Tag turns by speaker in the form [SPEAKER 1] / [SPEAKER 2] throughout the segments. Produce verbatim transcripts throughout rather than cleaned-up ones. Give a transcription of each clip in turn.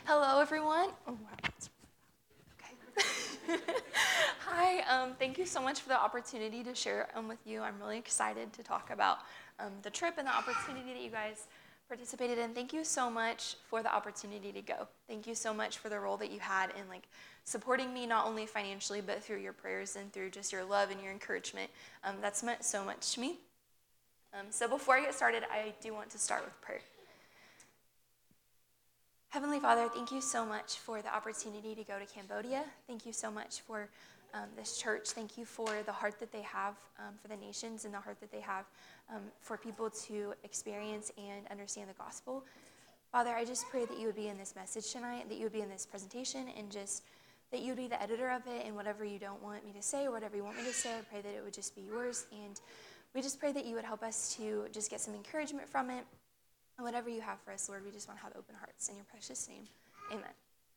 [SPEAKER 1] Hello, everyone. Oh, wow. Okay. Hi. Um, thank you so much for the opportunity to share um, with you. I'm really excited to talk about um, the trip and the opportunity that you guys participated in. Thank you so much for the opportunity to go. Thank you so much for the role that you had in like supporting me, not only financially, but through your prayers and through just your love and your encouragement. Um, that's meant so much to me. Um, so before I get started, I do want to start with prayer. Heavenly Father, thank you so much for the opportunity to go to Cambodia. Thank you so much for um, this church. Thank you for the heart that they have um, for the nations and the heart that they have um, for people to experience and understand the gospel. Father, I just pray that you would be in this message tonight, that you would be in this presentation, and just that you would be the editor of it, and whatever you don't want me to say or whatever you want me to say, I pray that it would just be yours. And we just pray that you would help us to just get some encouragement from it. And whatever you have for us, Lord, we just want to have open hearts. In your precious name, amen.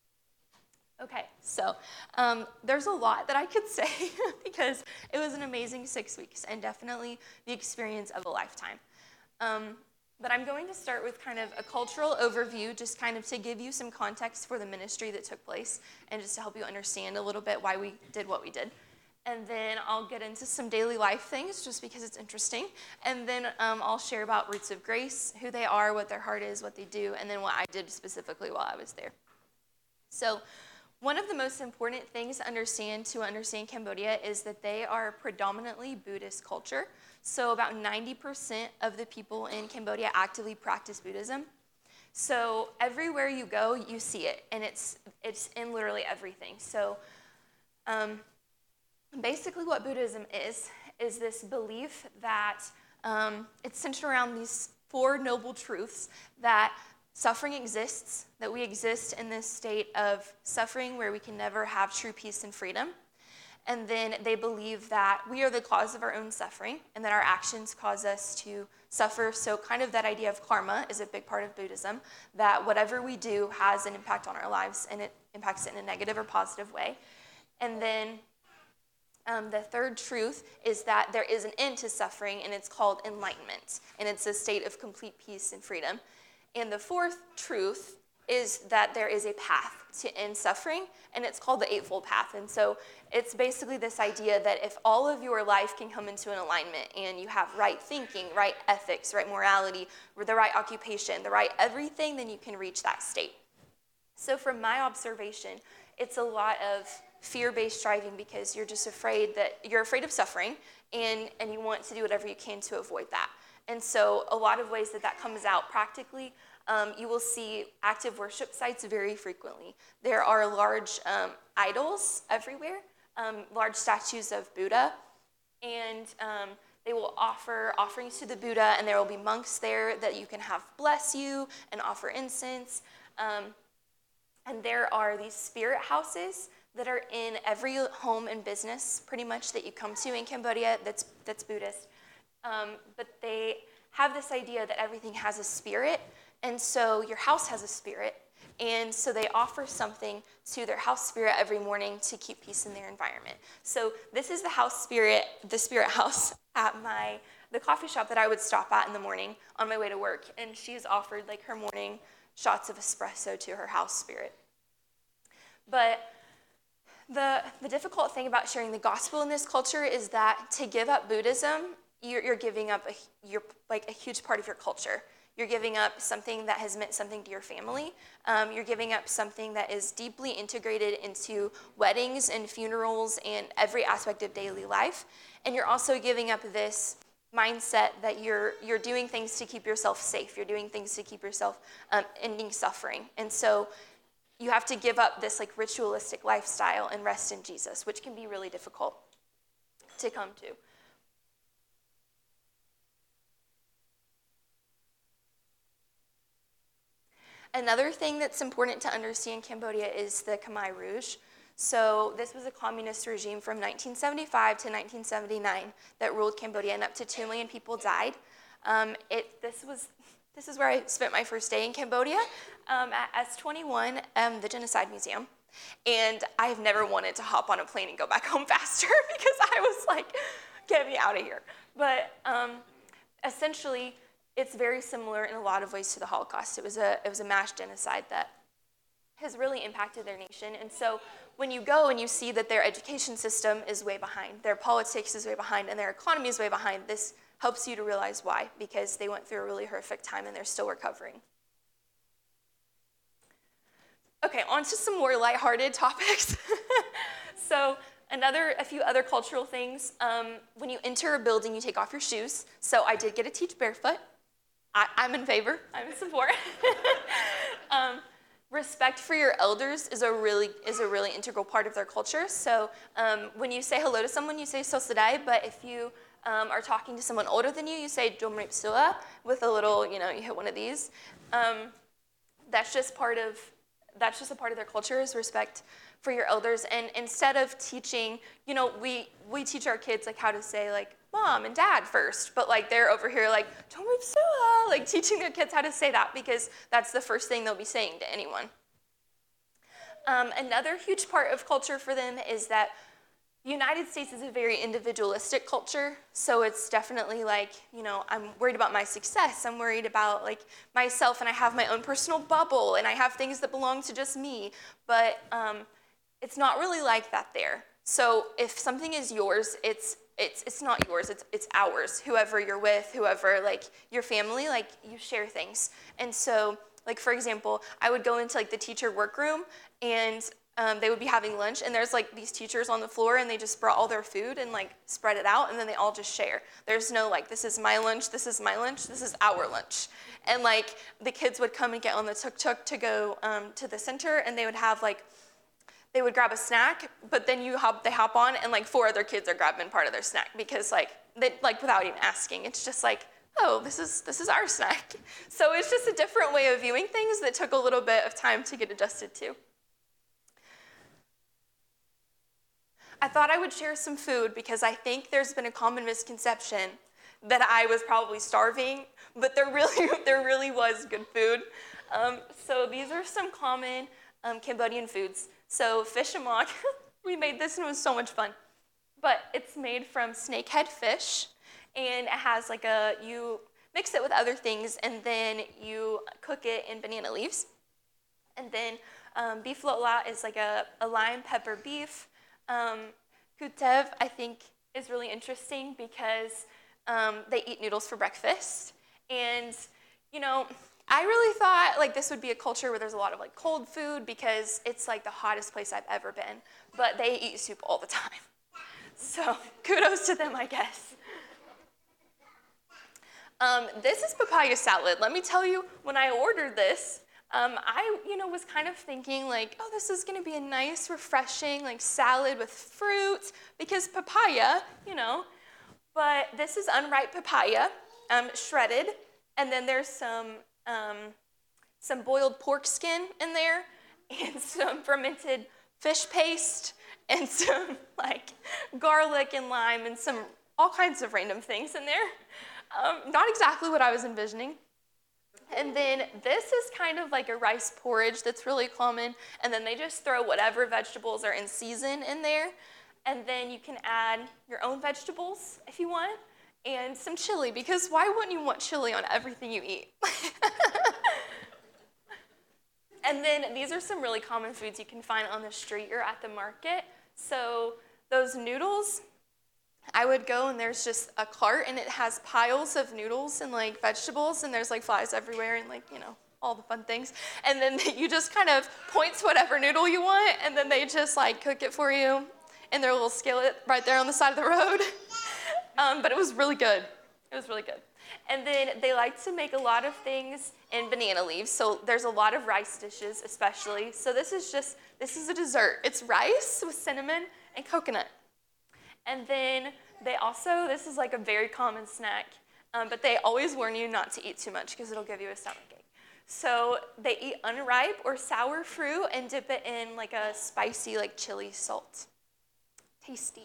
[SPEAKER 1] Okay, so um, there's a lot that I could say because it was an amazing six weeks and definitely the experience of a lifetime. Um, but I'm going to start with kind of a cultural overview, just kind of to give you some context for the ministry that took place and just to help you understand a little bit why we did what we did. And then I'll get into some daily life things just because it's interesting. And then um, I'll share about Roots of Grace, who they are, what their heart is, what they do, and then what I did specifically while I was there. So one of the most important things to understand to understand Cambodia is that they are predominantly Buddhist culture. So about ninety percent of the people in Cambodia actively practice Buddhism. So everywhere you go, you see it, and it's it's in literally everything. So um, basically what Buddhism is, is this belief that um, it's centered around these four noble truths, that suffering exists, that we exist in this state of suffering where we can never have true peace and freedom. And then they believe that we are the cause of our own suffering and that our actions cause us to suffer. So kind of that idea of karma is a big part of Buddhism, that whatever we do has an impact on our lives and it impacts it in a negative or positive way. And then Um, the third truth is that there is an end to suffering, and it's called enlightenment, and it's a state of complete peace and freedom. And the fourth truth is that there is a path to end suffering, and it's called the Eightfold Path. And so it's basically this idea that if all of your life can come into an alignment and you have right thinking, right ethics, right morality, the right occupation, the right everything, then you can reach that state. So from my observation, it's a lot of fear-based striving because you're just afraid that you're afraid of suffering and, and you want to do whatever you can to avoid that. And so a lot of ways that that comes out practically, um, you will see active worship sites very frequently. There are large um, idols everywhere, um, large statues of Buddha, and um, they will offer offerings to the Buddha, and there will be monks there that you can have bless you and offer incense. Um, and there are these spirit houses that are in every home and business pretty much that you come to in Cambodia that's that's Buddhist. Um, but they have this idea that everything has a spirit, and so your house has a spirit, and so they offer something to their house spirit every morning to keep peace in their environment. So this is the house spirit, the spirit house at my the coffee shop that I would stop at in the morning on my way to work, and she's offered like her morning shots of espresso to her house spirit. But The, the difficult thing about sharing the gospel in this culture is that to give up Buddhism, you're, you're giving up a, you're like a huge part of your culture. You're giving up something that has meant something to your family. Um, you're giving up something that is deeply integrated into weddings and funerals and every aspect of daily life. And you're also giving up this mindset that you're you're doing things to keep yourself safe. You're doing things to keep yourself um, ending suffering. And so you have to give up this like ritualistic lifestyle and rest in Jesus, which can be really difficult to come to. Another thing that's important to understand Cambodia is the Khmer Rouge. So this was a communist regime from nineteen seventy-five to nineteen seventy-nine that ruled Cambodia, and up to two million people died. Um, it this was This is where I spent my first day in Cambodia um, at S twenty-one, um, the Genocide Museum. And I've never wanted to hop on a plane and go back home faster because I was like, get me out of here. But um, essentially, it's very similar in a lot of ways to the Holocaust. It was a it was a mass genocide that has really impacted their nation. And so when you go and you see that their education system is way behind, their politics is way behind, and their economy is way behind, this helps you to realize why, because they went through a really horrific time and they're still recovering. Okay, on to some more lighthearted topics. So another, a few other cultural things. Um, when you enter a building, you take off your shoes. So I did get to teach barefoot. I, I'm in favor. I'm in support. um, respect for your elders is a really is a really integral part of their culture. So um, when you say hello to someone, you say "sosadai," but if you um, are talking to someone older than you, you say "domripsua" with a little, you know, you hit one of these. Um, that's just part of that's just a part of their culture, is respect for your elders. And instead of teaching, you know, we we teach our kids like how to say like mom and dad first, but like they're over here like "domripsua," like teaching their kids how to say that, because that's the first thing they'll be saying to anyone. Um, another huge part of culture for them is that the United States is a very individualistic culture, so it's definitely like, you know, I'm worried about my success, I'm worried about like myself, and I have my own personal bubble, and I have things that belong to just me, but um, it's not really like that there. So if something is yours, it's it's it's not yours, it's it's ours. Whoever you're with, whoever, like your family, like you share things. And so, like for example, I would go into like the teacher workroom, and Um, they would be having lunch, and there's like these teachers on the floor, and they just brought all their food and like spread it out, and then they all just share. There's no like, this is my lunch, this is my lunch, this is our lunch. And like the kids would come and get on the tuk-tuk to go um, to the center, and they would have like, they would grab a snack, but then you hop, they hop on, and like four other kids are grabbing part of their snack, because like, they, like without even asking, it's just like, oh, this is this is our snack. So it's just a different way of viewing things that took a little bit of time to get adjusted to. I thought I would share some food, because I think there's been a common misconception that I was probably starving, but there really, there really was good food. Um, so these are some common um, Cambodian foods. So fish amok, we made this and it was so much fun. But it's made from snakehead fish, and it has like a, you mix it with other things, and then you cook it in banana leaves. And then um, beef lotla is like a, a lime pepper beef. Um, Kutev, I think, is really interesting, because um, they eat noodles for breakfast. And, you know, I really thought like this would be a culture where there's a lot of like cold food, because it's like the hottest place I've ever been. But they eat soup all the time. So kudos to them, I guess. Um, this is papaya salad. Let me tell you, when I ordered this, Um, I, you know, was kind of thinking like, oh, this is gonna be a nice, refreshing, like salad with fruit, because papaya, you know, but this is unripe papaya, um, shredded, and then there's some, um, some boiled pork skin in there, and some fermented fish paste, and some like garlic and lime, and some, all kinds of random things in there. Um, not exactly what I was envisioning. And then this is kind of like a rice porridge that's really common, and then they just throw whatever vegetables are in season in there, and then you can add your own vegetables if you want, and some chili, because why wouldn't you want chili on everything you eat? And then these are some really common foods you can find on the street or at the market. So those noodles, I would go and there's just a cart, and it has piles of noodles and like vegetables, and there's like flies everywhere, and like, you know, all the fun things. And then you just kind of point to whatever noodle you want, and then they just like cook it for you in their little skillet right there on the side of the road. um, but it was really good. It was really good. And then they like to make a lot of things in banana leaves. So there's a lot of rice dishes especially. So this is just, this is a dessert. It's rice with cinnamon and coconut. And then they also, this is like a very common snack, um, but they always warn you not to eat too much, because it'll give you a stomachache. So they eat unripe or sour fruit and dip it in like a spicy like chili salt. Tasty.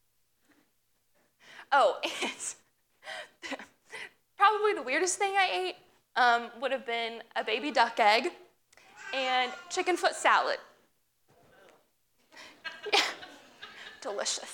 [SPEAKER 1] Oh, and probably the weirdest thing I ate um, would have been a baby duck egg and chicken foot salad. Yeah. Delicious.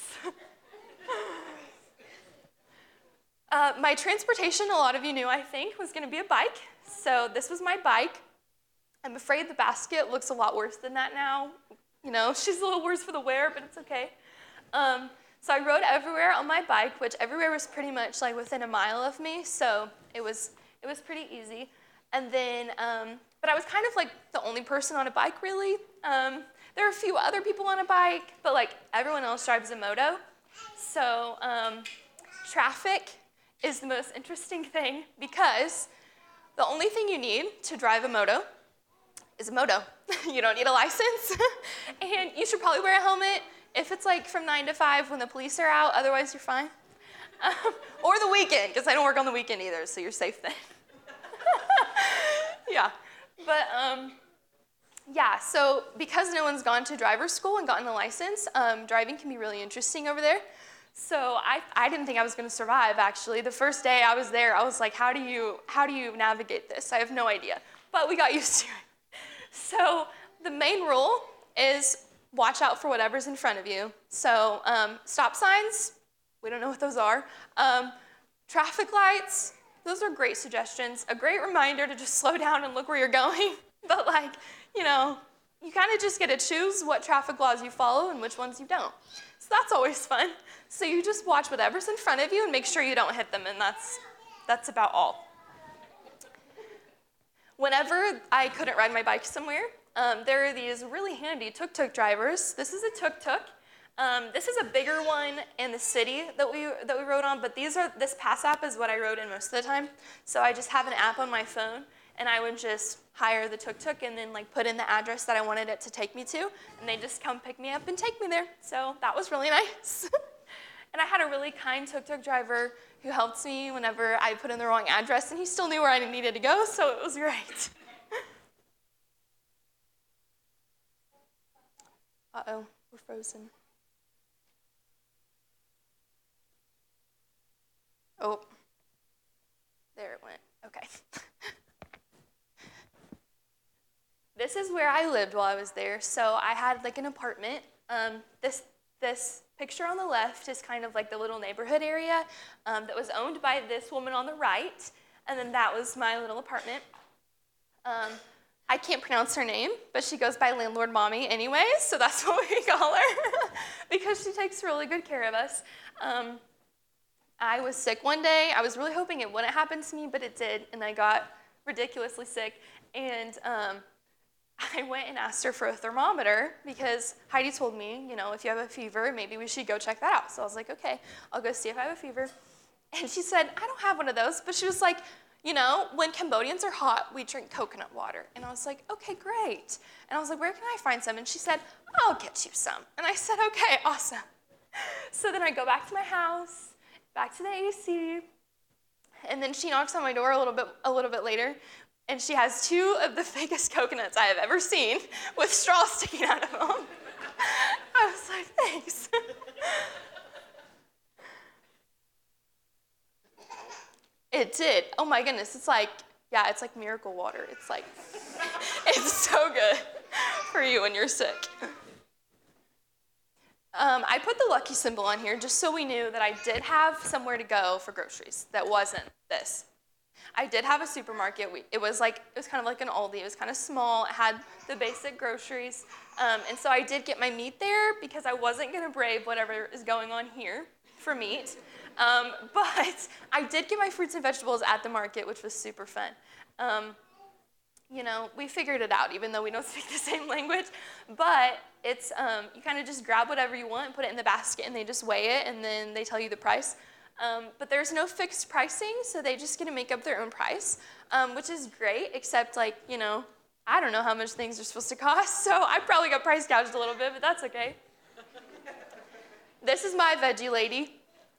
[SPEAKER 1] Uh, my transportation, a lot of you knew, I think, was going to be a bike. So this was my bike. I'm afraid the basket looks a lot worse than that now. You know, she's a little worse for the wear, but it's okay. Um, so I rode everywhere on my bike, which everywhere was pretty much like within a mile of me, so it was it was pretty easy. And then, um, but I was kind of like the only person on a bike, really. Um, there are a few other people on a bike, but like everyone else drives a moto. So um, traffic is the most interesting thing because the only thing you need to drive a moto is a moto. You don't need a license. And you should probably wear a helmet if it's like from nine to five when the police are out, otherwise you're fine. Um, or the weekend, because I don't work on the weekend either, so you're safe then. Yeah, but um, yeah, so because no one's gone to driver's school and gotten a license, um, driving can be really interesting over there. So I, I didn't think I was gonna survive, actually. The first day I was there, I was like, how do you, how do you navigate this? I have no idea, but we got used to it. So the main rule is watch out for whatever's in front of you. So um, stop signs, we don't know what those are. Um, traffic lights, those are great suggestions. A great reminder to just slow down and look where you're going. But like, you know, you kind of just get to choose what traffic laws you follow and which ones you don't. So that's always fun. So you just watch whatever's in front of you and make sure you don't hit them, and that's, that's about all. Whenever I couldn't ride my bike somewhere, um, there are these really handy tuk-tuk drivers. This is a tuk-tuk. Um, this is a bigger one in the city that we, that we rode on, but these are, this Pass app is what I rode in most of the time. So I just have an app on my phone, and I would just hire the tuk-tuk and then like put in the address that I wanted it to take me to, and they just come pick me up and take me there. So that was really nice. And I had a really kind tuk-tuk driver who helped me whenever I put in the wrong address, and he still knew where I needed to go, so it was great. Uh-oh, we're frozen. Oh, there it went, okay. This is where I lived while I was there. So I had like an apartment. Um, this, this picture on the left is kind of like the little neighborhood area um, that was owned by this woman on the right. And then that was my little apartment. Um, I can't pronounce her name, but she goes by Landlord Mommy anyways, so that's what we call her because she takes really good care of us. Um, I was sick one day. I was really hoping it wouldn't happen to me, but it did, and I got ridiculously sick. And um, I went and asked her for a thermometer because Heidi told me, you know, if you have a fever, maybe we should go check that out. So I was like, okay, I'll go see if I have a fever. And she said, I don't have one of those, but she was like, you know, when Cambodians are hot, we drink coconut water. And I was like, okay, great. And I was like, where can I find some? And she said, I'll get you some. And I said, okay, awesome. So then I go back to my house, back to the A C, and then she knocks on my door a little bit, a little bit later, and she has two of the fakest coconuts I have ever seen with straws sticking out of them. I was like, thanks. It did. Oh my goodness, it's like, yeah, it's like miracle water. It's like, it's so good for you when you're sick. Um, I put the lucky symbol on here just so we knew that I did have somewhere to go for groceries that wasn't this. I did have a supermarket. We, it was like, it was kind of like an Aldi. It was kind of small. It had the basic groceries. Um, and so I did get my meat there because I wasn't gonna brave whatever is going on here for meat. Um, but I did get my fruits and vegetables at the market, which was super fun. Um, you know, we figured it out, even though we don't speak the same language. But it's, um, you kind of just grab whatever you want and put it in the basket, and they just weigh it, and then they tell you the price. Um, but there's no fixed pricing, so they just get to make up their own price, um, which is great, except like, you know, I don't know how much things are supposed to cost, so I probably got price gouged a little bit, but that's okay. This is my veggie lady.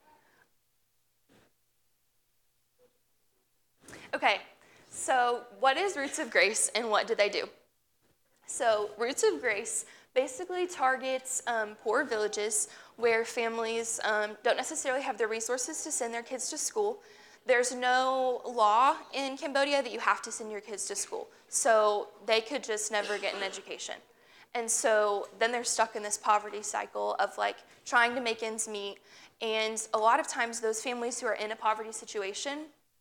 [SPEAKER 1] Okay, so what is Roots of Grace and what do they do? So Roots of Grace basically targets um, poor villages where families um, don't necessarily have the resources to send their kids to school. There's no law in Cambodia that you have to send your kids to school, so they could just never get an education. And so then they're stuck in this poverty cycle of like trying to make ends meet, and a lot of times those families who are in a poverty situation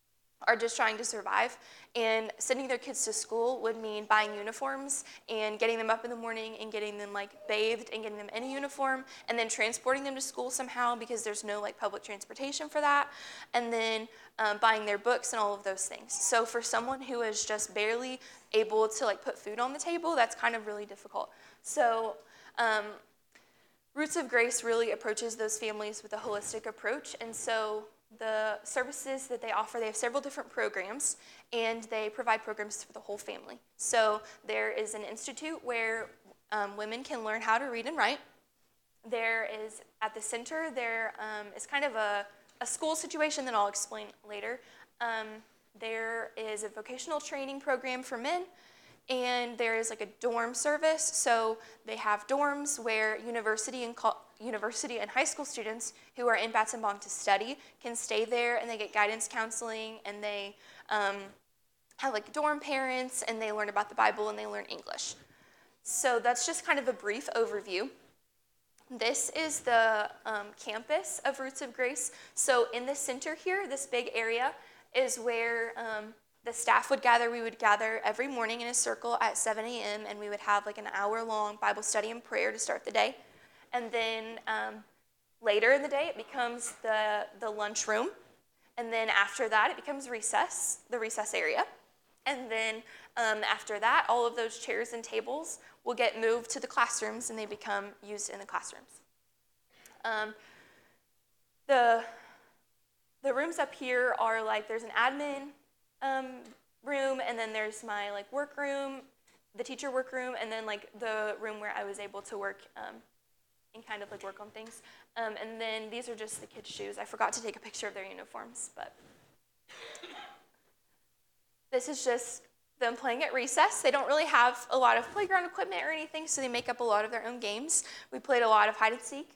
[SPEAKER 1] are just trying to survive, and sending their kids to school would mean buying uniforms and getting them up in the morning and getting them like bathed and getting them in a uniform, and then transporting them to school somehow because there's no like public transportation for that, and then um, buying their books and all of those things. So for someone who is just barely able to like put food on the table, that's kind of really difficult. So um, Roots of Grace really approaches those families with a holistic approach, and so the services that they offer, they have several different programs, and they provide programs for the whole family. So there is an institute where um, women can learn how to read and write. There is, at the center, there um, is kind of a, a school situation that I'll explain later. Um, there is a vocational training program for men, and there is like a dorm service. So they have dorms where university and co- university and high school students who are in Battenbong to study can stay there, and they get guidance counseling, and they um, have like dorm parents, and they learn about the Bible, and they learn English. So that's just kind of a brief overview. This is the um, campus of Roots of Grace. So in the center here, this big area is where um, the staff would gather. We would gather every morning in a circle at seven a.m. and we would have like an hour-long Bible study and prayer to start the day. And then um, later in the day, it becomes the, the lunchroom. And then after that, it becomes recess, the recess area. And then um, after that, all of those chairs and tables will get moved to the classrooms, and they become used in the classrooms. Um, the, the rooms up here are like, there's an admin um, room, and then there's my like work room, the teacher work room, and then like the room where I was able to work um, and kind of like work on things. Um, and then these are just the kids' shoes. I forgot to take a picture of their uniforms, but this is just them playing at recess. They don't really have a lot of playground equipment or anything, so they make up a lot of their own games. We played a lot of hide and seek.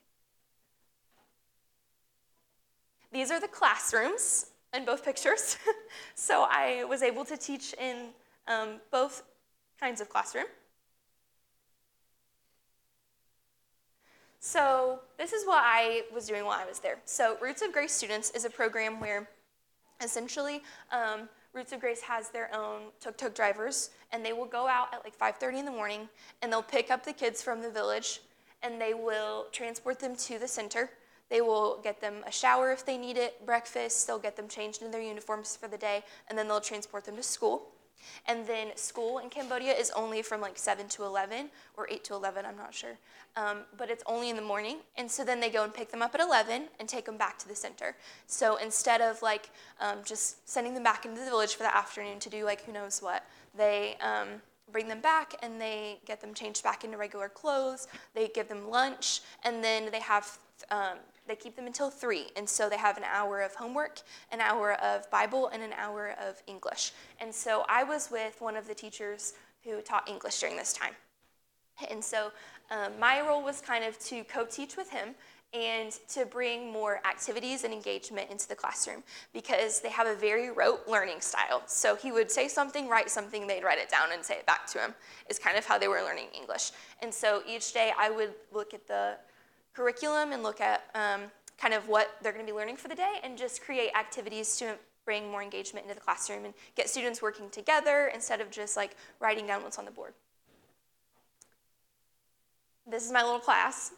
[SPEAKER 1] These are the classrooms in both pictures. So I was able to teach in um, both kinds of classroom. So this is what I was doing while I was there. So Roots of Grace Students is a program where essentially um, Roots of Grace has their own tuk-tuk drivers, and they will go out at like five thirty in the morning, and they'll pick up the kids from the village, and they will transport them to the center. They will get them a shower if they need it, breakfast, they'll get them changed in their uniforms for the day, and then they'll transport them to school. And then school in Cambodia is only from like seven to eleven, or eight to eleven, I'm not sure. Um, but it's only in the morning. And so then they go and pick them up at eleven and take them back to the center. So instead of like um, just sending them back into the village for the afternoon to do like who knows what, they um, bring them back and they get them changed back into regular clothes. They give them lunch, and then they have um, they keep them until three, and so they have an hour of homework, an hour of Bible, and an hour of English. And so I was with one of the teachers who taught English during this time. And so um, my role was kind of to co-teach with him and to bring more activities and engagement into the classroom, because they have a very rote learning style. So he would say something, write something, they'd write it down and say it back to him, is kind of how they were learning English. And so each day I would look at the curriculum and look at um, kind of what they're going to be learning for the day, and just create activities to bring more engagement into the classroom and get students working together instead of just like writing down what's on the board. This is my little class.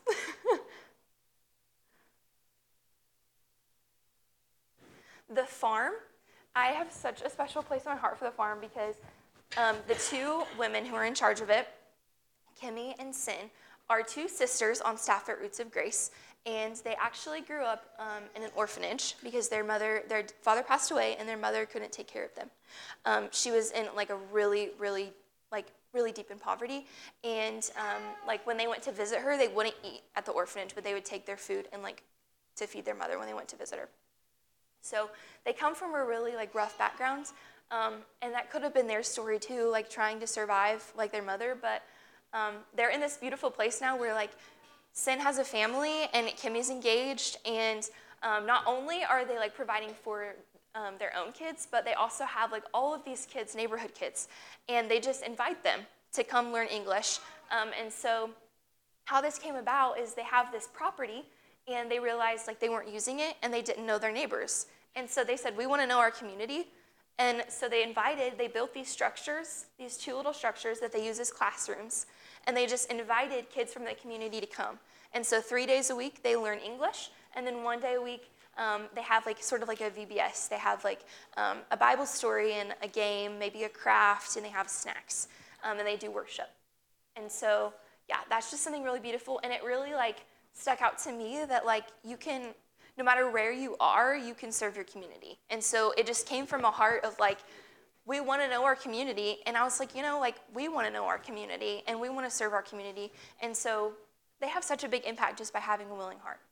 [SPEAKER 1] The farm, I have such a special place in my heart for the farm, because um, the two women who are in charge of it, Kimmy and Sin, are two sisters on staff at Roots of Grace, and they actually grew up um, in an orphanage because their mother, their father passed away, and their mother couldn't take care of them. Um, she was in like a really, really, like really deep in poverty, and um, like when they went to visit her, they wouldn't eat at the orphanage, but they would take their food and like to feed their mother when they went to visit her. So they come from a really like rough background, um, and that could have been their story too, like trying to survive like their mother, but Um, they're in this beautiful place now where like Sin has a family and Kimmy's engaged, and um, not only are they like providing for um, their own kids, but they also have like all of these kids, neighborhood kids, and they just invite them to come learn English. Um, and so how this came about is they have this property, and they realized like they weren't using it, and they didn't know their neighbors. And so they said, we want to know our community. And so they invited, they built these structures, these two little structures that they use as classrooms, and they just invited kids from the community to come. And so three days a week, they learn English, and then one day a week, um, they have like sort of like a V B S. They have like um, a Bible story and a game, maybe a craft, and they have snacks, um, and they do worship. And so, yeah, that's just something really beautiful, and it really like stuck out to me that like you can, no matter where you are, you can serve your community. And so it just came from a heart of like, we want to know our community. And I was like, you know, like we want to know our community and we want to serve our community. And so they have such a big impact just by having a willing heart.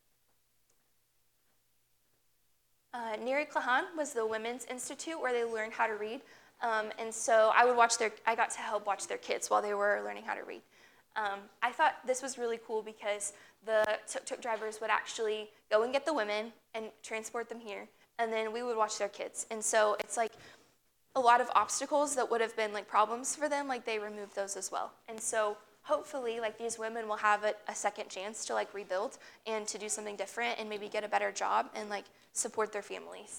[SPEAKER 1] Uh, Neri Klahan was the Women's Institute where they learned how to read. Um, and so I would watch their, I got to help watch their kids while they were learning how to read. Um, I thought this was really cool because the tuk-tuk drivers would actually go and get the women and transport them here, and then we would watch their kids. And so it's like a lot of obstacles that would have been like problems for them, like they removed those as well. And so hopefully like these women will have a, a second chance to like rebuild and to do something different and maybe get a better job and like support their families.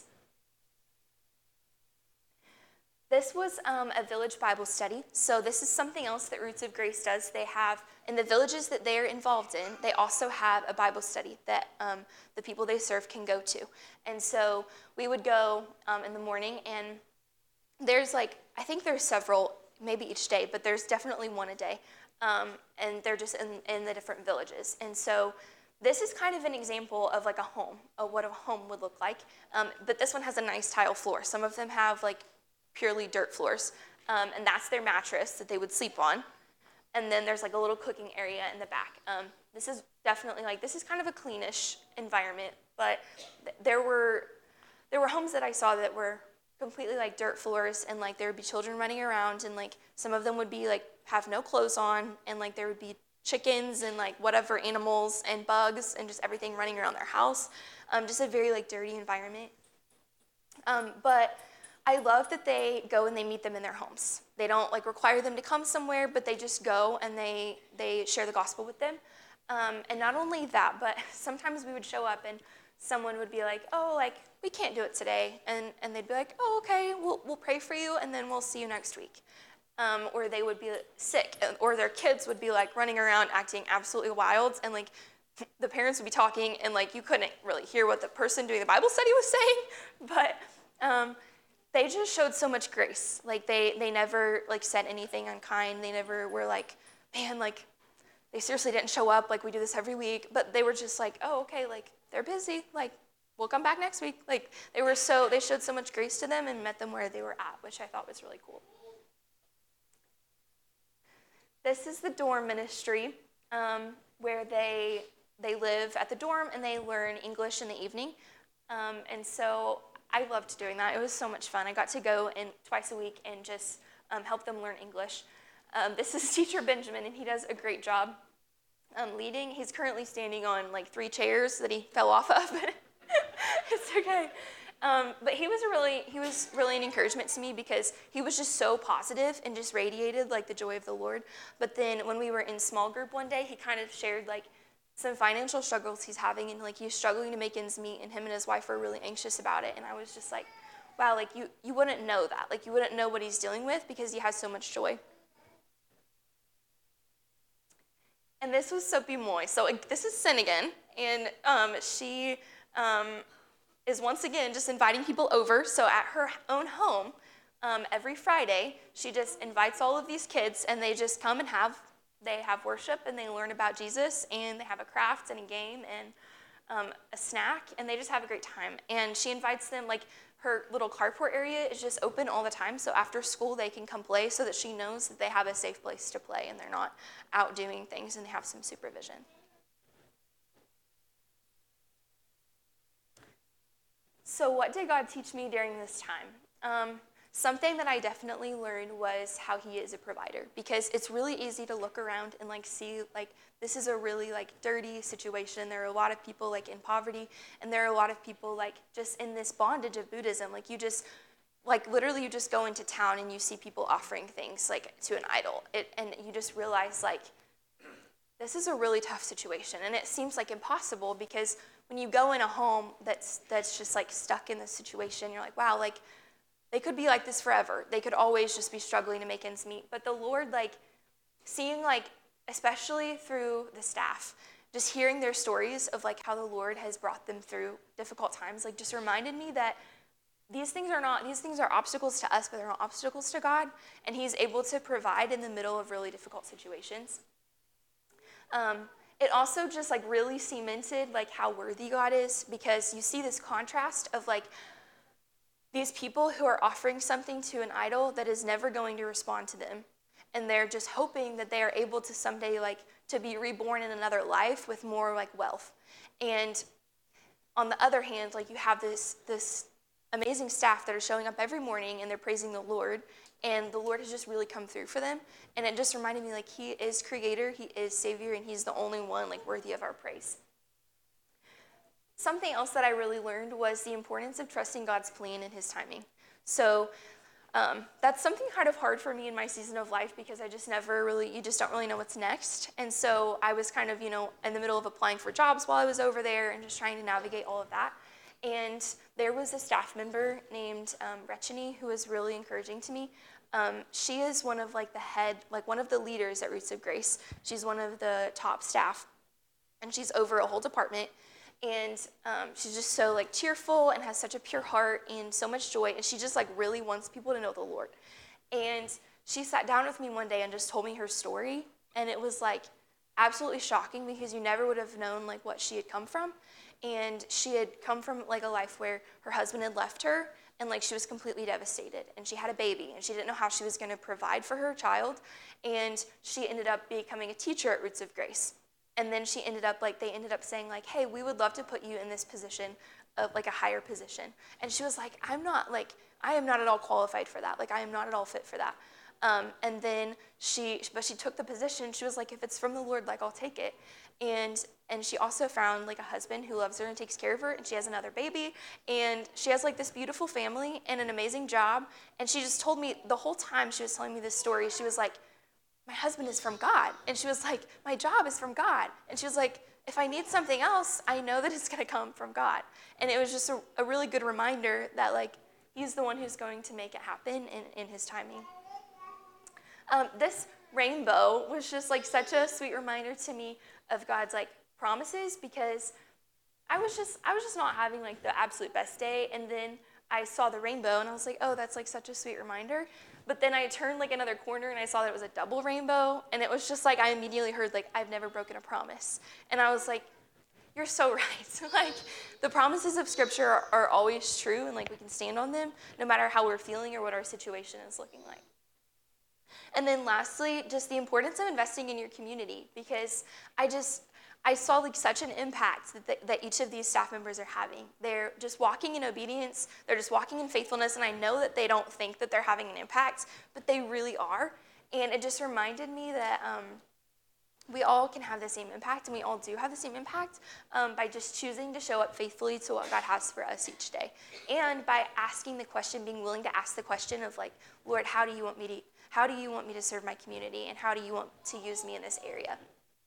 [SPEAKER 1] This was um, a village Bible study. So this is something else that Roots of Grace does. They have, in the villages that they're involved in, they also have a Bible study that um, the people they serve can go to. And so we would go um, in the morning, and there's like, I think there's several, maybe each day, but there's definitely one a day. Um, and they're just in, in the different villages. And so this is kind of an example of like a home, of what a home would look like. Um, but this one has a nice tile floor. Some of them have like purely dirt floors, um, and that's their mattress that they would sleep on. And then there's like a little cooking area in the back. Um, this is definitely like, this is kind of a cleanish environment, but th- there were there were homes that I saw that were completely like dirt floors, and like there would be children running around, and like some of them would be like have no clothes on, and like there would be chickens and like whatever animals and bugs and just everything running around their house. Um, just a very like dirty environment. Um, but I love that they go and they meet them in their homes. They don't like require them to come somewhere, but they just go and they they share the gospel with them. Um, and not only that, but sometimes we would show up and someone would be like, oh, like, we can't do it today. And and they'd be like, oh, okay, we'll we'll pray for you, and then we'll see you next week. Um, or they would be sick, or their kids would be like running around acting absolutely wild, and like the parents would be talking, and like you couldn't really hear what the person doing the Bible study was saying, but um, they just showed so much grace. Like they they never like said anything unkind. They never were like, man, like they seriously didn't show up. Like we do this every week, but they were just like, oh, okay, like they're busy. Like we'll come back next week. Like they were so they showed so much grace to them and met them where they were at, which I thought was really cool. This is the dorm ministry um, where they they live at the dorm and they learn English in the evening. Um, and so I loved doing that. It was so much fun. I got to go in twice a week and just um, help them learn English. Um, this is Teacher Benjamin, and he does a great job um, leading. He's currently standing on like three chairs that he fell off of. It's okay. Um, but he was a really he was really an encouragement to me because he was just so positive and just radiated like the joy of the Lord. But then when we were in small group one day, he kind of shared like some financial struggles he's having, and like he's struggling to make ends meet, and him and his wife are really anxious about it. And I was just like, wow, like you you wouldn't know that. Like you wouldn't know what he's dealing with because he has so much joy. And this was Sophie Moy. So like, this is Sin again, and um, she um, is once again just inviting people over. So at her own home, um, every Friday, she just invites all of these kids, and they just come and have, they have worship, and they learn about Jesus, and they have a craft and a game and um, a snack, and they just have a great time. And she invites them, like her little carport area is just open all the time, so after school they can come play so that she knows that they have a safe place to play and they're not out doing things and they have some supervision. So what did God teach me during this time? Um, something that I definitely learned was how he is a provider, because it's really easy to look around and like see like this is a really like dirty situation. There are a lot of people like in poverty, and there are a lot of people like just in this bondage of Buddhism. Like you just like literally you just go into town and you see people offering things like to an idol, it, and you just realize like this is a really tough situation, and it seems like impossible because when you go in a home that's that's just like stuck in this situation, you're like, wow, like they could be like this forever. They could always just be struggling to make ends meet. But the Lord, like, seeing, like, especially through the staff, just hearing their stories of, like, how the Lord has brought them through difficult times, like, just reminded me that these things are not, these things are obstacles to us, but they're not obstacles to God, and he's able to provide in the middle of really difficult situations. Um, it also just, like, really cemented, like, how worthy God is, because you see this contrast of, like, these people who are offering something to an idol that is never going to respond to them, and they're just hoping that they are able to someday, like, to be reborn in another life with more, like, wealth. And on the other hand, like, you have this this amazing staff that are showing up every morning and they're praising the Lord, and the Lord has just really come through for them. And it just reminded me, like, he is creator, he is savior, and he's the only one, like, worthy of our praise. Something else that I really learned was the importance of trusting God's plan and his timing. So um, that's something kind of hard for me in my season of life, because I just never really, you just don't really know what's next. And so I was kind of, you know, in the middle of applying for jobs while I was over there and just trying to navigate all of that. And there was a staff member named um, Rechini who was really encouraging to me. Um, she is one of, like, the head, like, one of the leaders at Roots of Grace. She's one of the top staff, and she's over a whole department. And um, she's just so, like, cheerful and has such a pure heart and so much joy. And she just, like, really wants people to know the Lord. And she sat down with me one day and just told me her story. And it was, like, absolutely shocking, because you never would have known, like, what she had come from. And she had come from, like, a life where her husband had left her, and, like, she was completely devastated. And she had a baby, and she didn't know how she was going to provide for her child. And she ended up becoming a teacher at Roots of Grace. And then she ended up, like, they ended up saying, like, hey, we would love to put you in this position of, like, a higher position. And she was like, I'm not, like, I am not at all qualified for that. Like, I am not at all fit for that. Um, and then she, but she took the position. She was like, if it's from the Lord, like, I'll take it. And and she also found, like, a husband who loves her and takes care of her, and she has another baby, and she has, like, this beautiful family and an amazing job. And she just told me the whole time she was telling me this story, she was like, my husband is from God. And she was like, my job is from God. And she was like, if I need something else, I know that it's going to come from God. And it was just a, a really good reminder that, like, he's the one who's going to make it happen in, in his timing. Um, this rainbow was just, like, such a sweet reminder to me of God's, like, promises, because I was just I was just not having, like, the absolute best day. And then I saw the rainbow and I was like, oh, that's, like, such a sweet reminder. But then I turned, like, another corner and I saw that it was a double rainbow, and it was just like I immediately heard, like, I've never broken a promise. And I was like, you're so right. Like, the promises of Scripture are, are always true, and, like, we can stand on them no matter how we're feeling or what our situation is looking like. And then lastly, just the importance of investing in your community, because I just I saw, like, such an impact that, the, that each of these staff members are having. They're just walking in obedience. They're just walking in faithfulness. And I know that they don't think that they're having an impact, but they really are. And it just reminded me that um, we all can have the same impact, and we all do have the same impact um, by just choosing to show up faithfully to what God has for us each day. And by asking the question, being willing to ask the question of, like, Lord, how do you want me to, how do you want me to serve my community? And how do you want to use me in this area?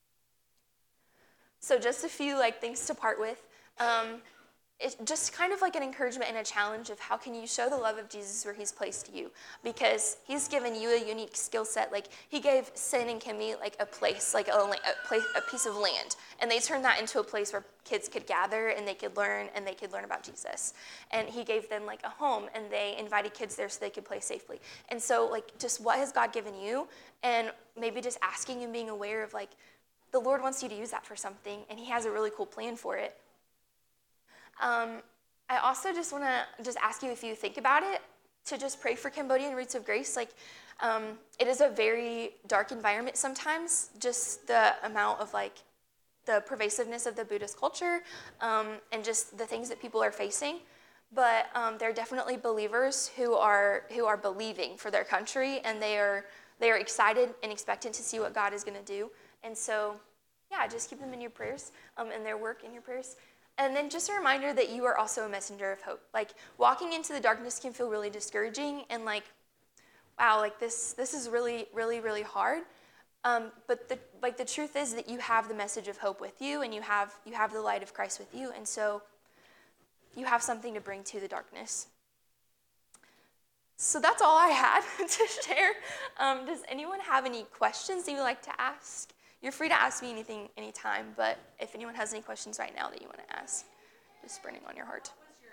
[SPEAKER 1] So just a few, like, things to part with. Um, it's just kind of like an encouragement and a challenge of how can you show the love of Jesus where he's placed you, because he's given you a unique skill set. Like, he gave Sin and Kimmy, like, a place, like a, a, place, a piece of land, and they turned that into a place where kids could gather and they could learn and they could learn about Jesus. And he gave them, like, a home, and they invited kids there so they could play safely. And so, like, just what has God given you, and maybe just asking and being aware of, like, the Lord wants you to use that for something, and he has a really cool plan for it. Um, I also just want to just ask you, if you think about it, to just pray for Cambodia and Roots of Grace. Like, um, it is a very dark environment sometimes, just the amount of, like, the pervasiveness of the Buddhist culture um, and just the things that people are facing. But um, they're definitely believers who are who are believing for their country, and they are they are excited and expectant to see what God is going to do. And so, yeah, just keep them in your prayers um, and their work in your prayers. And then just a reminder that you are also a messenger of hope. Like, walking into the darkness can feel really discouraging and, like, wow, like, this this is really, really, really hard. Um, but the like the truth is that you have the message of hope with you, and you have you have the light of Christ with you, and so you have something to bring to the darkness. So that's all I had to share. Um, does anyone have any questions that you would like to ask? You're free to ask me anything anytime, but if anyone has any questions right now that you want to ask, just burning on your heart.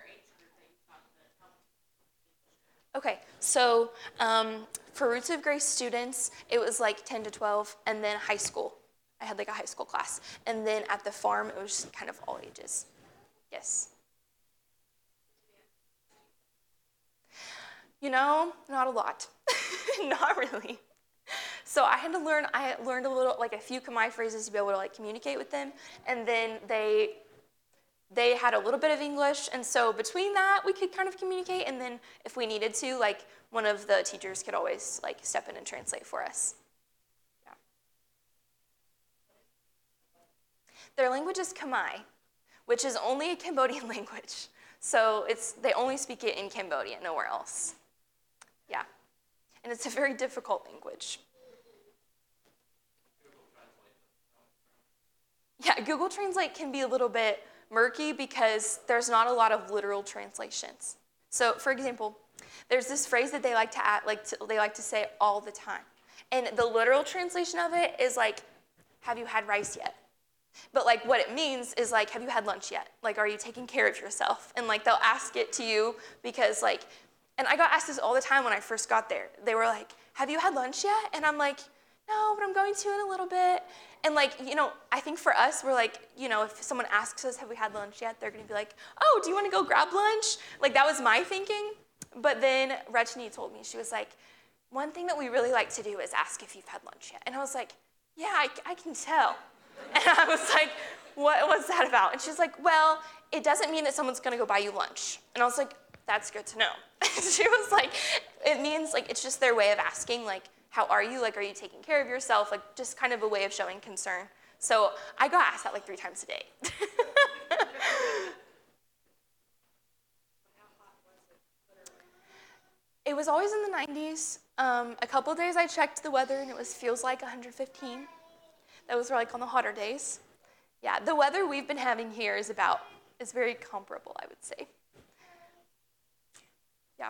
[SPEAKER 1] Okay, so um, for Roots of Grace students, it was like ten to twelve, and then high school. I had like a high school class. And then at the farm, it was just kind of all ages. Yes. You know, not a lot. Not really. So I had to learn, I learned a little, like a few Khmer phrases to be able to like communicate with them. And then they they had a little bit of English. And so between that, we could kind of communicate. And then if we needed to, like one of the teachers could always like step in and translate for us. Yeah. Their language is Khmer, which is only a Cambodian language. So it's they only speak it in Cambodia, nowhere else. Yeah. And it's a very difficult language. Yeah, Google Translate can be a little bit murky because there's not a lot of literal translations. So, for example, there's this phrase that they like to add, like to, they like to say all the time. And the literal translation of it is like, have you had rice yet? But like what it means is like, have you had lunch yet? Like, are you taking care of yourself? And like they'll ask it to you because like, and I got asked this all the time when I first got there. They were like, have you had lunch yet? And I'm like, no, but I'm going to in a little bit. And like, you know, I think for us, we're like, you know, if someone asks us, have we had lunch yet? They're gonna be like, oh, do you wanna go grab lunch? Like that was my thinking. But then Rechni told me, she was like, one thing that we really like to do is ask if you've had lunch yet. And I was like, yeah, I, I can tell. And I was like, what was that about? And she's like, well, it doesn't mean that someone's gonna go buy you lunch. And I was like, that's good to know. She was like, it means like, it's just their way of asking like, how are you? Like, are you taking care of yourself? Like, just kind of a way of showing concern. So I got asked that like three times a day. It was always in the nineties. Um, a couple of days I checked the weather and it was feels like one hundred fifteen. That was like on the hotter days. Yeah, the weather we've been having here is about, is very comparable, I would say. Yeah.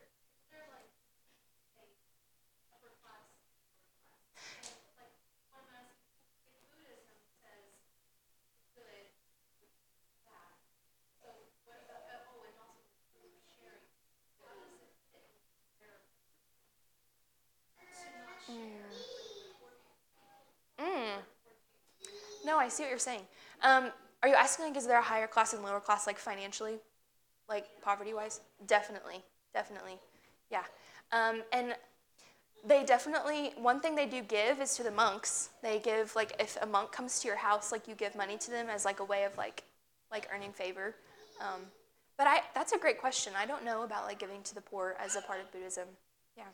[SPEAKER 1] Mm. Mm. No, I see what you're saying. Um, are you asking, like, is there a higher class and lower class, like, financially? Like, poverty-wise? Definitely. Definitely. Yeah. Um, and they definitely, one thing they do give is to the monks. They give, like, if a monk comes to your house, like, you give money to them as, like, a way of, like, like earning favor. Um, but I, that's a great question. I don't know about, like, giving to the poor as a part of Buddhism. Yeah.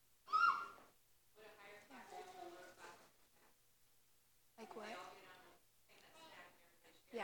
[SPEAKER 1] Like what? Yeah.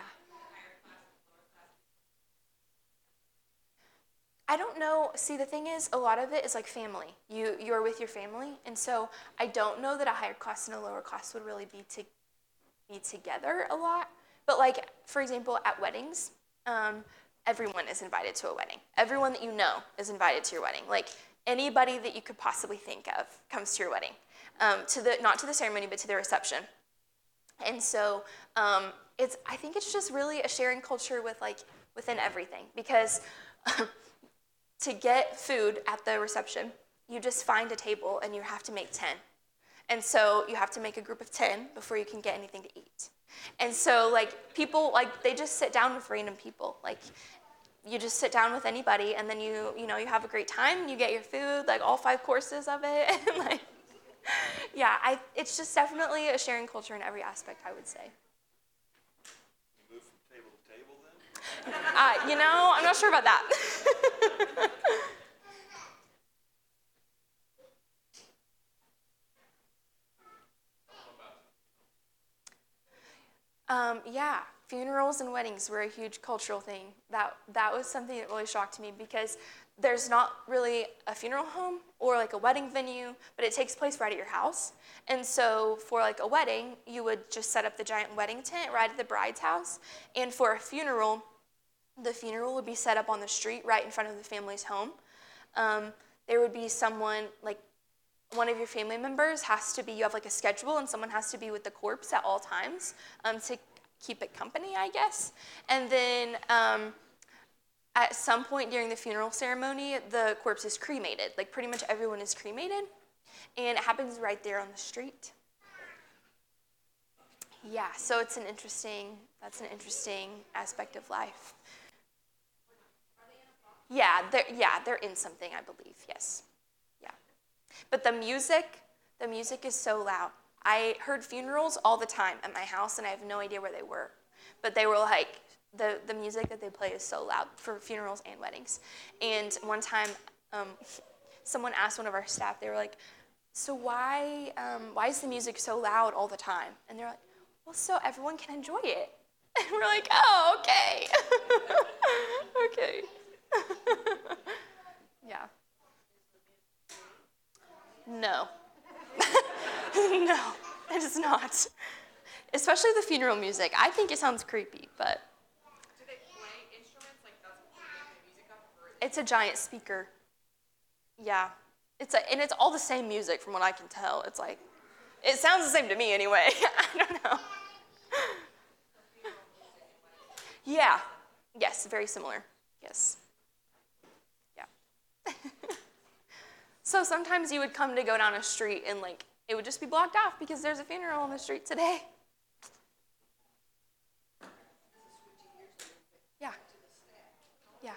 [SPEAKER 1] I don't know. See, the thing is, a lot of it is like family. You you're with your family, and so I don't know that a higher class and a lower class would really be to be together a lot. But like, for example, at weddings, um, everyone is invited to a wedding. Everyone that you know is invited to your wedding. Like anybody that you could possibly think of comes to your wedding. Um, to the not to the ceremony, but to the reception. And so um, it's I think it's just really a sharing culture with like within everything because. To get food at the reception, you just find a table and you have to make ten. And so you have to make a group of ten before you can get anything to eat. And so like people, like they just sit down with random people. Like you just sit down with anybody and then you, you know, you have a great time, you get your food, like all five courses of it. And like, yeah, I, it's just definitely a sharing culture in every aspect, I would say. Uh, you know, I'm not sure about that. um, yeah, funerals and weddings were a huge cultural thing. That that was something that really shocked me because there's not really a funeral home or like a wedding venue, but it takes place right at your house. And so for like a wedding, you would just set up the giant wedding tent right at the bride's house. And for a funeral, the funeral would be set up on the street right in front of the family's home. Um, there would be someone, like one of your family members has to be, you have like a schedule and someone has to be with the corpse at all times um, to keep it company, I guess. And then um, at some point during the funeral ceremony, the corpse is cremated. Like pretty much everyone is cremated. And it happens right there on the street. Yeah, so it's an interesting, that's an interesting aspect of life. Yeah, they're, yeah, they're in something, I believe, yes. Yeah. But the music, the music is so loud. I heard funerals all the time at my house, and I have no idea where they were. But they were like, the, the music that they play is so loud for funerals and weddings. And one time, um, someone asked one of our staff, they were like, so why, um, why is the music so loud all the time? And they're like, well, so everyone can enjoy it. And we're like, oh, okay. Okay. Yeah. No. No, it is not. Especially the funeral music. I think it sounds creepy, but.
[SPEAKER 2] Do they play instruments? Like, that's what they make the music up? Or
[SPEAKER 1] It's a giant speaker. Yeah. It's a, and it's all the same music from what I can tell. It's like, it sounds the same to me anyway. I don't know. Yeah. Yes, very similar. Yes. Yeah. So sometimes you would come to go down a street and like, it would just be blocked off because there's a funeral on the street today. Yeah. Yeah.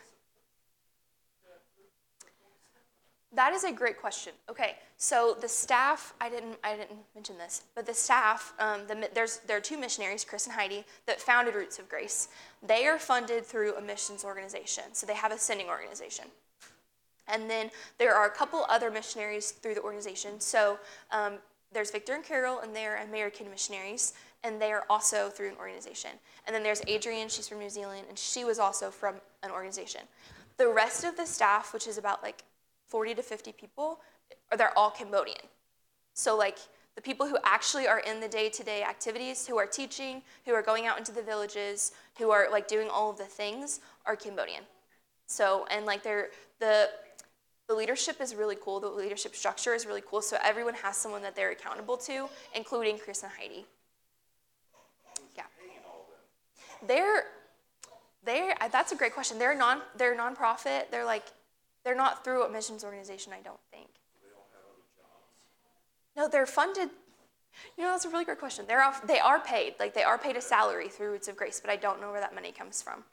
[SPEAKER 1] That is a great question. Okay, so the staff, I didn't, I didn't mention this, but the staff, um, the, there's, there are two missionaries, Chris and Heidi, that founded Roots of Grace. They are funded through a missions organization, so they have a sending organization. And then there are a couple other missionaries through the organization. So um, there's Victor and Carol, and they're American missionaries, and they are also through an organization. And then there's Adrienne, she's from New Zealand, and she was also from an organization. The rest of the staff, which is about like forty to fifty people, they're all Cambodian. So like the people who actually are in the day-to-day activities, who are teaching, who are going out into the villages, who are like doing all of the things, are Cambodian. So, and like they're, the, the leadership is really cool. The leadership structure is really cool. So everyone has someone that they're accountable to, including Chris and Heidi. Yeah. They're, they're, that's a great question. They're non, they're a nonprofit. They're like, they're not through a missions organization, I don't think.
[SPEAKER 3] They don't have other jobs.
[SPEAKER 1] No, they're funded. You know, that's a really great question. They're off, they are paid. Like, they are paid a salary through Roots of Grace, but I don't know where that money comes from.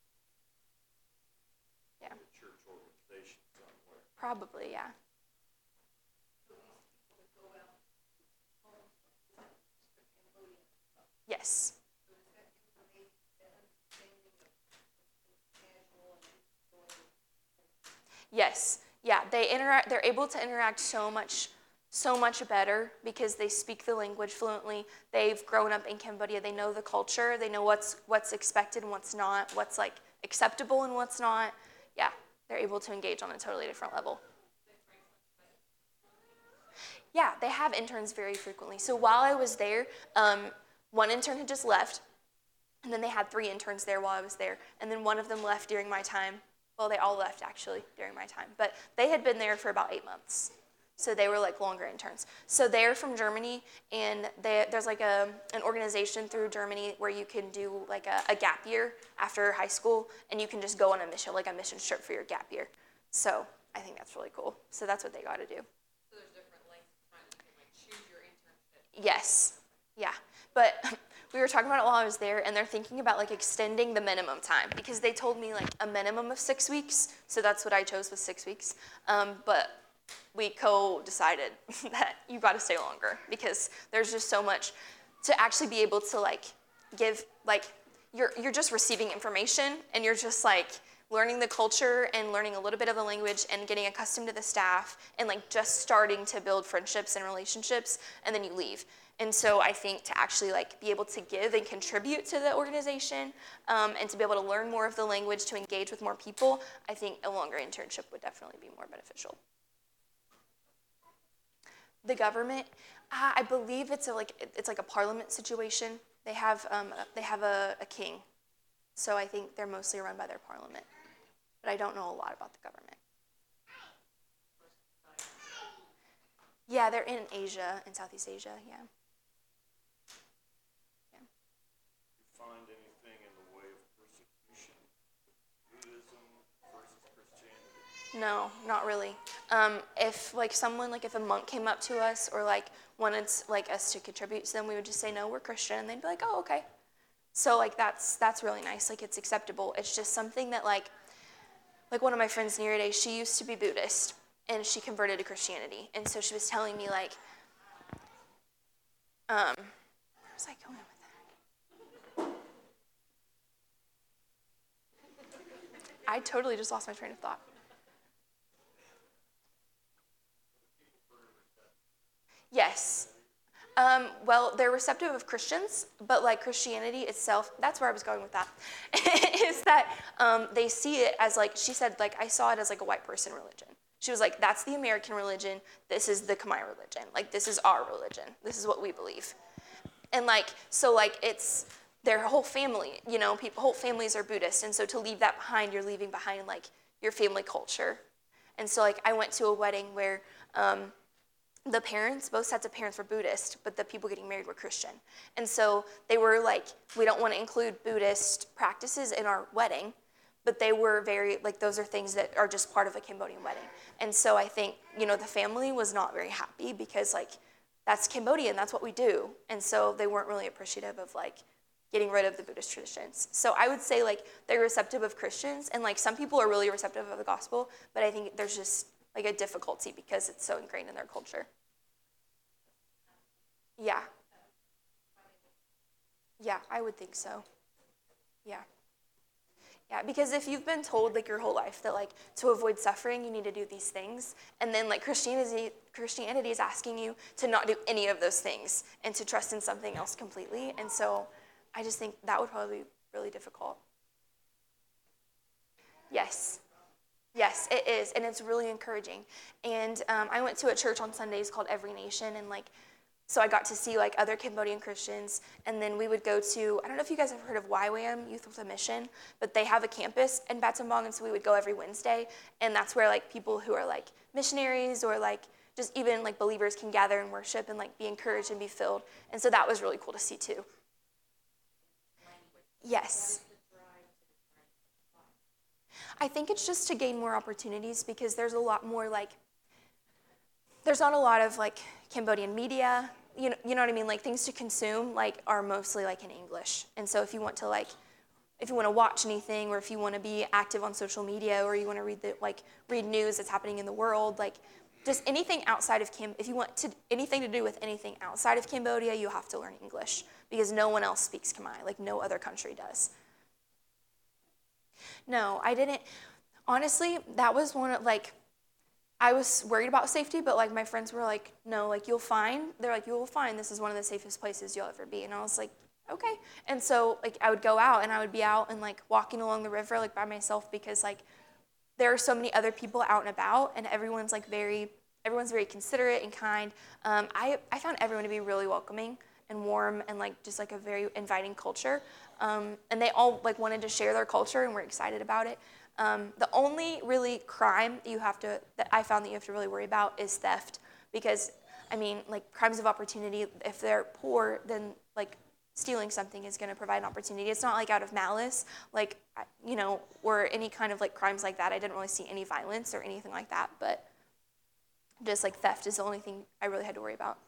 [SPEAKER 1] Yeah.
[SPEAKER 3] The church organization somewhere.
[SPEAKER 1] Probably, yeah. Yes. Yes. Yeah, they interact, they're able to interact so much so much better because they speak the language fluently. They've grown up in Cambodia. They know the culture. They know what's what's expected and what's not, what's like acceptable and what's not. Yeah, they're able to engage on a totally different level. Yeah, they have interns very frequently. So while I was there, um, one intern had just left, and then they had three interns there while I was there, and then one of them left during my time. Well, they all left actually during my time, but they had been there for about eight months. So they were like longer interns. So they're from Germany, and they, there's like a, an organization through Germany where you can do like a, a gap year after high school, and you can just go on a mission, like a mission trip for your gap year. So I think that's really cool. So that's what they got to do.
[SPEAKER 2] So there's different lengths of time you can like choose your internship.
[SPEAKER 1] Yes, yeah. But we were talking about it while I was there, and they're thinking about like extending the minimum time because they told me like a minimum of six weeks. So that's what I chose was six weeks. Um, but we co-decided that you got to stay longer because there's just so much to actually be able to like give, like you're you're just receiving information and you're just like learning the culture and learning a little bit of the language and getting accustomed to the staff and like just starting to build friendships and relationships, and then you leave. And so I think to actually like be able to give and contribute to the organization um, and to be able to learn more of the language, to engage with more people, I think a longer internship would definitely be more beneficial. The government, uh, I believe it's a, like it's like a parliament situation. They have um, they have a, a king, so I think they're mostly run by their parliament. But I don't know a lot about the government. Yeah, they're in Asia, in Southeast Asia, yeah. yeah.
[SPEAKER 3] You find anything in the way of persecution, Buddhism versus Christianity?
[SPEAKER 1] No, not really. Um, if like someone, like if a monk came up to us or like wanted like us to contribute to them, we would just say, no, we're Christian. And they'd be like, oh, okay. So like that's that's really nice. Like it's acceptable. It's just something that like, like one of my friends Nirade, she used to be Buddhist and she converted to Christianity. And so she was telling me like, um, where was I going with that? I totally just lost my train of thought. Yes. Um, well, they're receptive of Christians, but like Christianity itself, that's where I was going with that, is that um, they see it as like, she said, like, I saw it as like a white person religion. She was like, that's the American religion. This is the Khmer religion. Like, this is our religion. This is what we believe. And like, so like it's their whole family, you know, people, whole families are Buddhist. And so to leave that behind, you're leaving behind like your family culture. And so like I went to a wedding where um, the parents, both sets of parents were Buddhist, but the people getting married were Christian. And so they were like, we don't want to include Buddhist practices in our wedding, but they were very, like those are things that are just part of a Cambodian wedding. And so I think, you know, the family was not very happy because like, that's Cambodian, that's what we do. And so they weren't really appreciative of like getting rid of the Buddhist traditions. So I would say like they're receptive of Christians and like some people are really receptive of the gospel, but I think there's just like a difficulty because it's so ingrained in their culture. Yeah. Yeah, I would think so. Yeah. Yeah, because if you've been told like your whole life that like to avoid suffering you need to do these things, and then like Christianity Christianity is asking you to not do any of those things and to trust in something else completely, and so I just think that would probably be really difficult. Yes. Yes, it is, and it's really encouraging. And um, I went to a church on Sundays called Every Nation, and like so I got to see like other Cambodian Christians, and then we would go to, I don't know if you guys have heard of Y WAM, Youth with a Mission, but they have a campus in Battambang, and so we would go every Wednesday, and that's where like people who are like missionaries or like just even like believers can gather and worship and like be encouraged and be filled, and so that was really cool to see too. Yes. I think it's just to gain more opportunities because there's a lot more like, there's not a lot of like Cambodian media, you know, you know what I mean? Like things to consume like are mostly like in English. And so if you want to like, if you want to watch anything or if you want to be active on social media or you want to read the, like read news that's happening in the world, like just anything outside of Cam, if you want to, anything to do with anything outside of Cambodia, you have to learn English because no one else speaks Khmer, like no other country does. No, I didn't. Honestly, that was one of like, I was worried about safety, but like my friends were like, no, like you'll find, they're like, you'll find this is one of the safest places you'll ever be. And I was like, okay. And so like I would go out and I would be out and like walking along the river like by myself because like there are so many other people out and about and everyone's like very, everyone's very considerate and kind. Um, I, I found everyone to be really welcoming and warm and like just like a very inviting culture. Um, and they all like wanted to share their culture and were excited about it. Um, the only really crime that you have to, that I found that you have to really worry about is theft because, I mean, like crimes of opportunity, if they're poor, then like stealing something is going to provide an opportunity. It's not like out of malice, like, you know, or any kind of like crimes like that. I didn't really see any violence or anything like that, but just like theft is the only thing I really had to worry about.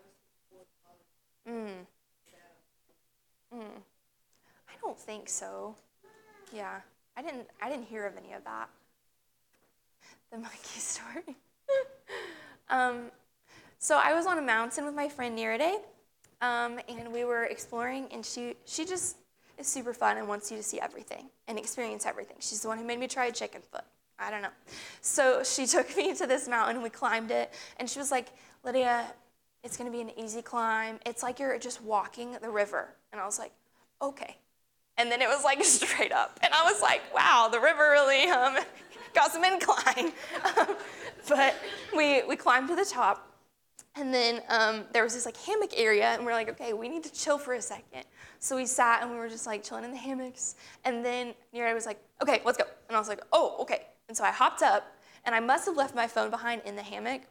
[SPEAKER 1] Mm. Mm. I don't think so. Yeah. I didn't I didn't hear of any of that. The monkey story. um, so I was on a mountain with my friend Nirade, um, and we were exploring, and she she just is super fun and wants you to see everything and experience everything. She's the one who made me try a chicken foot. I don't know. So she took me to this mountain, we climbed it, and she was like, Lydia, it's gonna be an easy climb. It's like you're just walking the river. And I was like, okay. And then it was like straight up. And I was like, wow, the river really um, got some incline. um, but we, we climbed to the top. And then um, there was this like hammock area. And we're like, okay, we need to chill for a second. So we sat and we were just like chilling in the hammocks. And then Nira was like, okay, let's go. And I was like, oh, okay. And so I hopped up. And I must have left my phone behind in the hammock.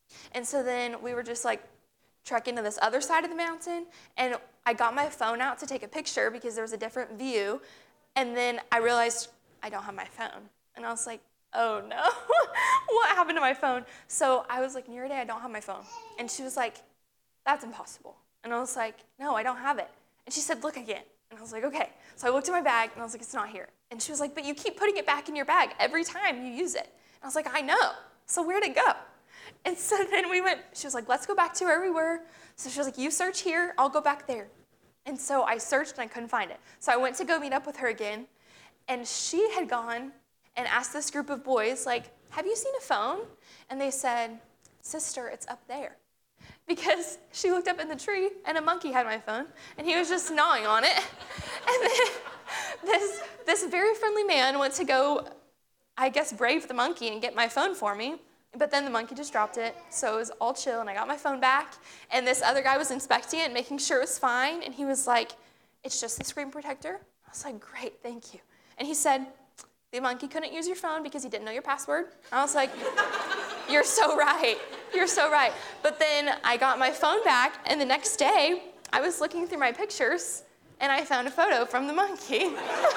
[SPEAKER 1] And so then we were just like trekking to this other side of the mountain, and I got my phone out to take a picture because there was a different view, and then I realized I don't have my phone. And I was like, oh no, what happened to my phone? So I was like, Nirade, I don't have my phone. And she was like, that's impossible. And I was like, no, I don't have it. And she said, look again. And I was like, okay. So I looked in my bag, and I was like, it's not here. And she was like, but you keep putting it back in your bag every time you use it. And I was like, I know. So where'd it go? And so then we went, she was like, let's go back to where we were. So she was like, you search here, I'll go back there. And so I searched, and I couldn't find it. So I went to go meet up with her again, and she had gone and asked this group of boys, like, have you seen a phone? And they said, sister, it's up there. Because she looked up in the tree, and a monkey had my phone, and he was just gnawing on it. And then this, this very friendly man went to go, I guess, brave the monkey and get my phone for me. But then the monkey just dropped it, so it was all chill, and I got my phone back. And this other guy was inspecting it and making sure it was fine, and he was like, it's just the screen protector. I was like, great, thank you. And he said, the monkey couldn't use your phone because he didn't know your password. I was like, you're so right. You're so right. But then I got my phone back, and the next day, I was looking through my pictures, and I found a photo from the monkey.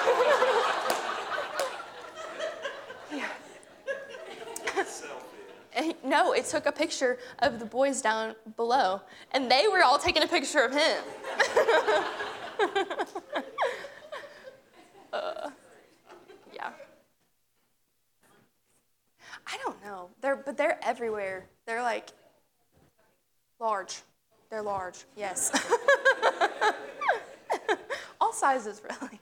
[SPEAKER 1] Yeah. And no, it took a picture of the boys down below, and they were all taking a picture of him. uh, yeah. I don't know. They're but they're everywhere. They're like large. They're large. Yes. All sizes, really.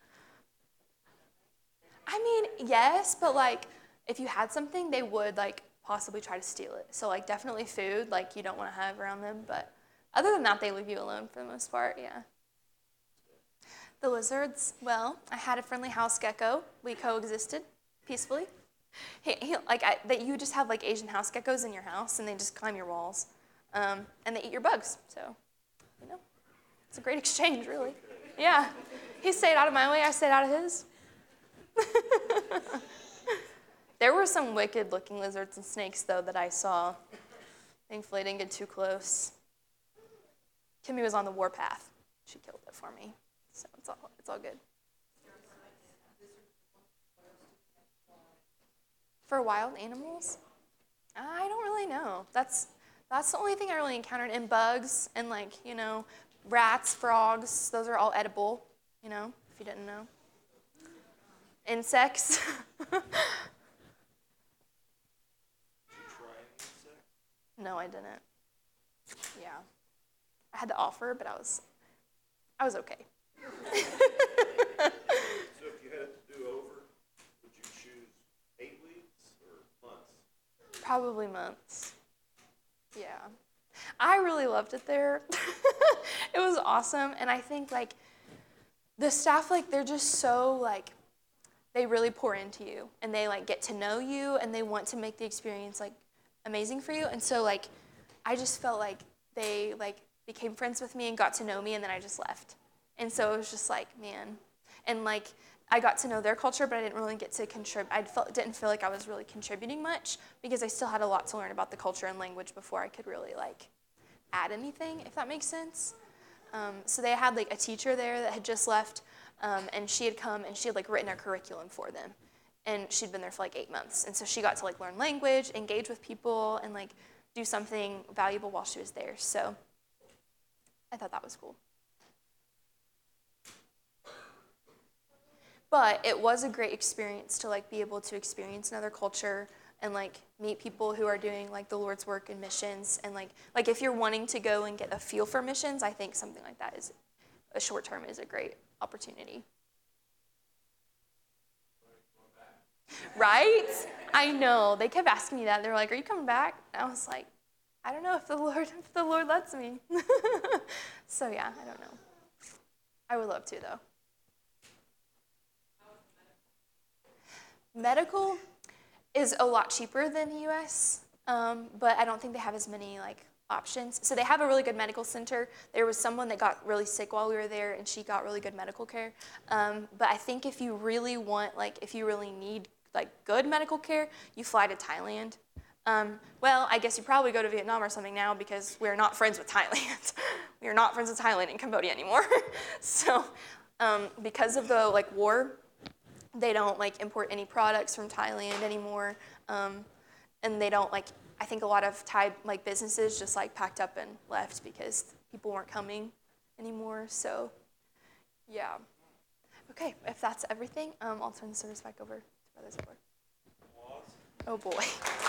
[SPEAKER 1] I mean, yes, but like if you had something, they would like possibly try to steal it. So like definitely food, like you don't want to have around them, but other than that, they leave you alone for the most part, yeah. The lizards, well, I had a friendly house gecko. We coexisted peacefully. He, he, like I, that you just have like Asian house geckos in your house, and they just climb your walls, um, and they eat your bugs. So, you know, it's a great exchange, really. Yeah, he stayed out of my way, I stayed out of his. There were some wicked-looking lizards and snakes, though, that I saw. Thankfully, I didn't get too close. Kimmy was on the warpath. She killed it for me, so it's all it's all good. For wild animals, I don't really know. That's that's the only thing I really encountered. And bugs and like you know, rats, frogs. Those are all edible. You know, if you didn't know. Insects. No, I didn't. Yeah. I had the offer, but I was I was okay.
[SPEAKER 3] So if you had it to do over, would you choose eight weeks or months?
[SPEAKER 1] Probably months. Yeah. I really loved it there. It was awesome, and I think like the staff, like they're just so like they really pour into you, and they like get to know you, and they want to make the experience like amazing for you. And so like I just felt like they like became friends with me and got to know me, and then I just left. And so it was just like, man. And like I got to know their culture, but I didn't really get to contribute. I felt didn't feel like I was really contributing much because I still had a lot to learn about the culture and language before I could really like add anything, if that makes sense. Um, so they had like a teacher there that had just left, um, and she had come and she had like written a curriculum for them. And she'd been there for like eight months. And so she got to like learn language, engage with people, and like do something valuable while she was there. So I thought that was cool. But it was a great experience to like be able to experience another culture and like meet people who are doing like the Lord's work and missions. And like like if you're wanting to go and get a feel for missions, I think something like that is a short term is a great opportunity. Right? I know. They kept asking me that. They were like, "Are you coming back?" And I was like, "I don't know if the Lord if the Lord lets me." So yeah, I don't know. I would love to though. Medical is a lot cheaper than the U S, um, but I don't think they have as many like options. So they have a really good medical center. There was someone that got really sick while we were there, and she got really good medical care. Um, but I think if you really want, like, if you really need like good medical care, you fly to Thailand. Um, well, I guess you probably go to Vietnam or something now because we're not friends with Thailand. We are not friends with Thailand and Cambodia anymore. So um, because of the like war, they don't like import any products from Thailand anymore. Um, and they don't like, I think a lot of Thai like businesses just like packed up and left because people weren't coming anymore. So yeah. Okay, if that's everything, um, I'll turn the service back over to Brother Zipler. Oh boy.